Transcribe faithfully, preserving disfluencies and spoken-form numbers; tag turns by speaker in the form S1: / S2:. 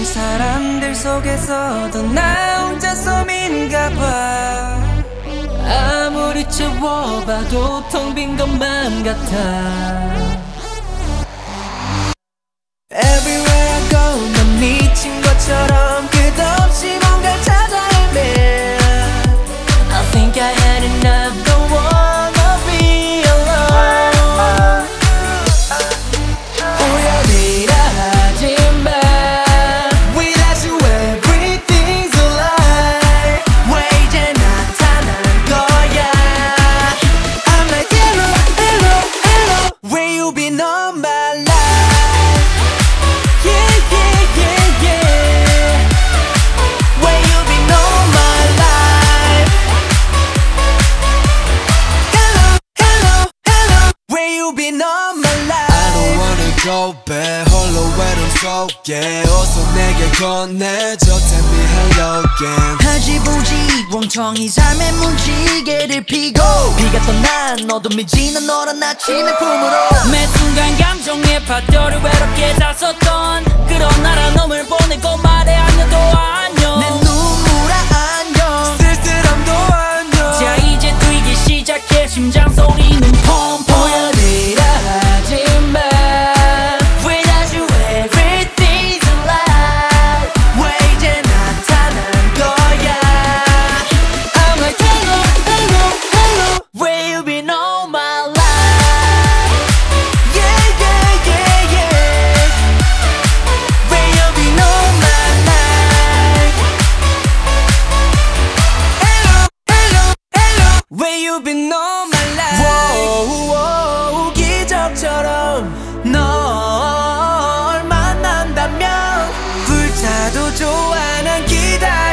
S1: 사람들 속에서도 나 혼자 섬인가 봐. 아무리 채워봐도 텅 빈 것만 같아. Everywhere I go 난 미친 것처럼 끝없이 뭔가를 찾아 헤매. I think I had enough, don't wanna be alone. 우연이라 하지마. Without you everything's a lie. 왜 이제 나타난 거야. I'm like hello, hello, hello. Where you been all my life.
S2: Go back 홀로 외로움 속에 어서 내게 건네줘. Tell me hello again.
S3: 하지부지 멍청이 삶의 무지개를 피고 비가 떠난 어둠이 지난 너란 아침의 품으로
S4: 매 순간 감정의 파도를 외롭게 zas었던 그런 나라 놈을 보내고 말해 안녕도 안녕.
S3: 내 눈물아 안녕.
S1: 쓸쓸함도 안녕.
S4: 자 이제 뛰기 시작해 심장 소리는 펑펑.
S1: 우연이라 하지마. Where you been all my life. Wow, wow, 기적처럼 널 만난다면 불타도 좋아 난 기다려.